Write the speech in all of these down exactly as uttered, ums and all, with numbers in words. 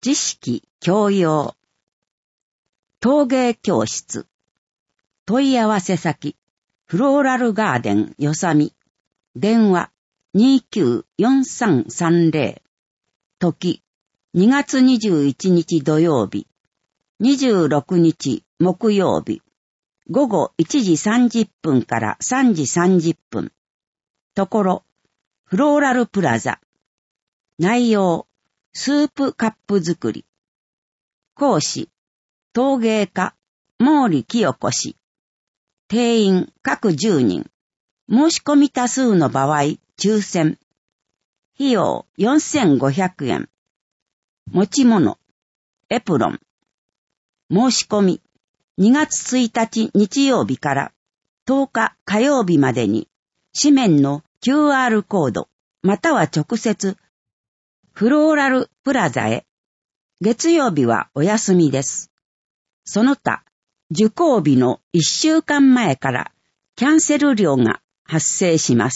知識教養陶芸教室問い合わせ先フローラルガーデンよさみ電話 にきゅうよんさんさんぜろ 時にがつにじゅういちにち土曜日にじゅうろくにち木曜日ごごいちじさんじゅっぷんからさんじさんじゅっぷんところフローラルプラザ内容スープカップ作り講師陶芸家毛利清子氏定員各じゅうにん申し込み多数の場合抽選費用よんせんごひゃくえん持ち物エプロン申し込みにがつついたち日曜日からとおか火曜日までに紙面の キューアール コードまたは直接フローラルプラザへ月曜日はお休みです。その他受講日のいっしゅうかんまえからキャンセル料が発生します。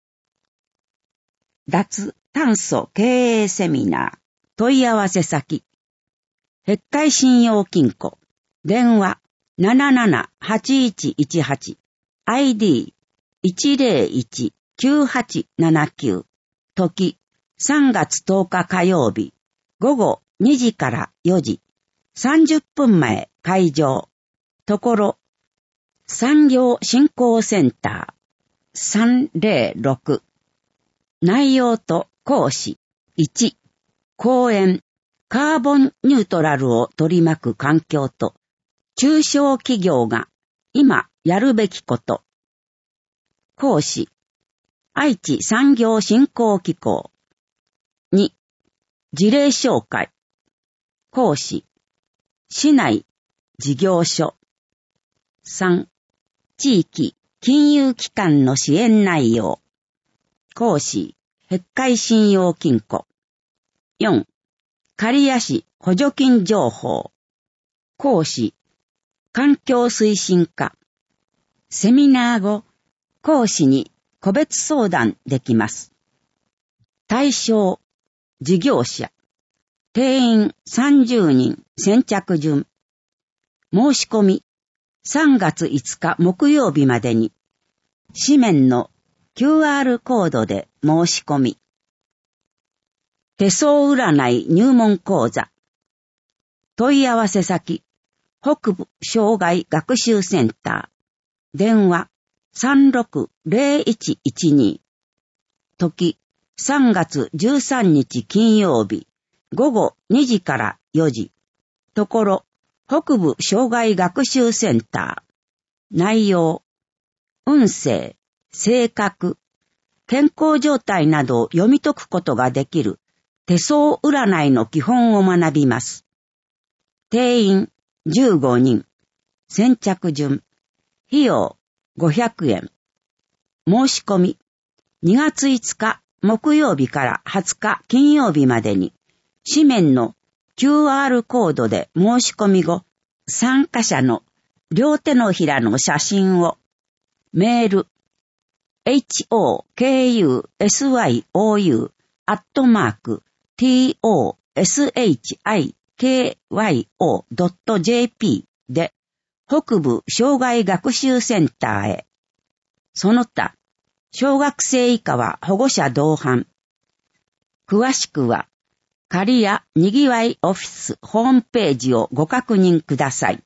脱炭素経営セミナー問い合わせ先碧海信用金庫電話 ななななはちいちいちはち アイディーいちぜろいちきゅうはちななきゅう 時さんがつとおか火曜日ごごにじからよじさんじゅっぷんまえ会場ところ産業振興センターさんぜろろく内容と講師いち講演カーボンニュートラルを取り巻く環境と中小企業が今やるべきこと講師愛知産業振興機構に事例紹介講師市内事業所さん地域金融機関の支援内容講師碧海信用金庫よん刈谷市補助金情報講師環境推進課セミナー後講師に個別相談できます対象事業者定員さんじゅうにん先着順申し込みさんがついつか木曜日までに紙面の キューアール コードで申し込み手相占い入門講座問い合わせ先北部障害学習センター電話さんろくぜろいちいちに時さんがつじゅうさんにち金曜日ごごにじからよじところ北部障害学習センター内容運勢性格健康状態などを読み解くことができる手相占いの基本を学びます定員じゅうごにん先着順費用ごひゃくえん申し込みにがついつか木曜日からはつか金曜日までに紙面の キューアール コードで申し込み後参加者の両手のひらの写真をメール ホクスイオ アットマーク トシコ ドット ジェーピー で北部障害学習センターへその他小学生以下は保護者同伴詳しくは刈谷にぎわいオフィスホームページをご確認ください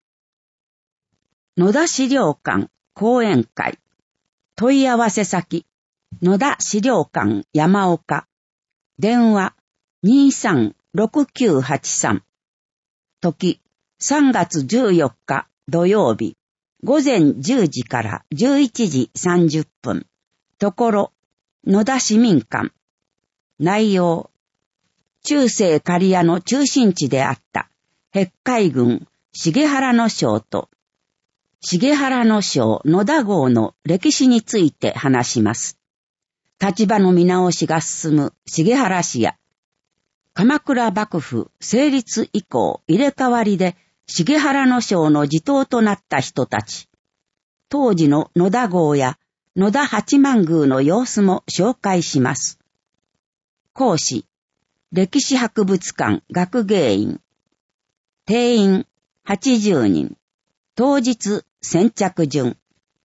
野田資料館講演会問い合わせ先野田資料館山岡電話 にさんろくきゅうはちさん 時さんがつじゅうよっか土曜日ごぜんじゅうじからじゅういちじさんじゅっぷんところ野田市民館内容中世刈谷の中心地であった碧海郡重原野荘と重原野荘野田郷の歴史について話します。立場の見直しが進む重原市や鎌倉幕府成立以降入れ替わりで重原野荘の地頭となった人たち、当時の野田郷や野田八幡宮の様子も紹介します。講師歴史博物館学芸員。定員はちじゅうにん。当日先着順。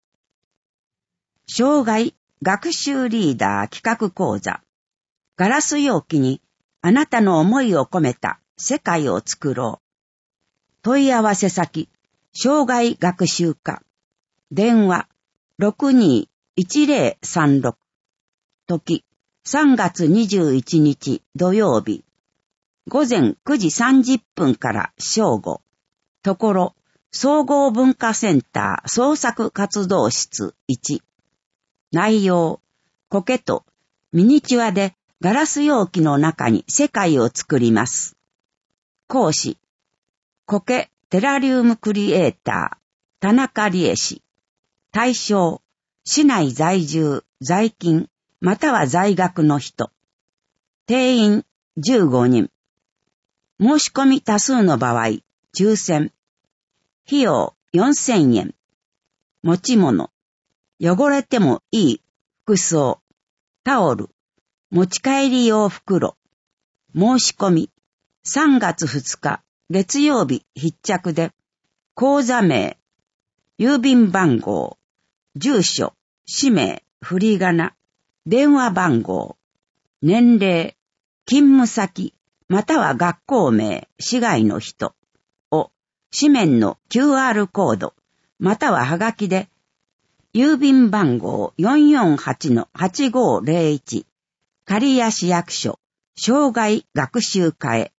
生涯学習リーダー企画講座。ガラス容器にあなたの思いを込めた世界を作ろう。問い合わせ先、生涯学習課。電話 ろくにーいちぜろさんろく。時、さんがつにじゅういちにち土曜日。午前くじさんじゅっぷんから正午。ところ、総合文化センター創作活動室いち。内容、苔とミニチュアでガラス容器の中に世界を作ります。講師、苔テラリウムクリエイター、田中理恵氏。対象、市内在住、在勤、または在学の人。定員じゅうごにん。申し込み多数の場合、抽選。費用よんせんえん。持ち物。汚れてもいい服装。タオル。持ち帰り用袋。申し込み。さんがつふつか月曜日必着で、口座名、郵便番号、住所、氏名、振り仮名、電話番号、年齢、勤務先、または学校名、市外の人を、紙面の キューアール コード、またははがきで、郵便番号 よんよんはちのはちごーぜろいち、刈谷市役所、生涯学習課へ、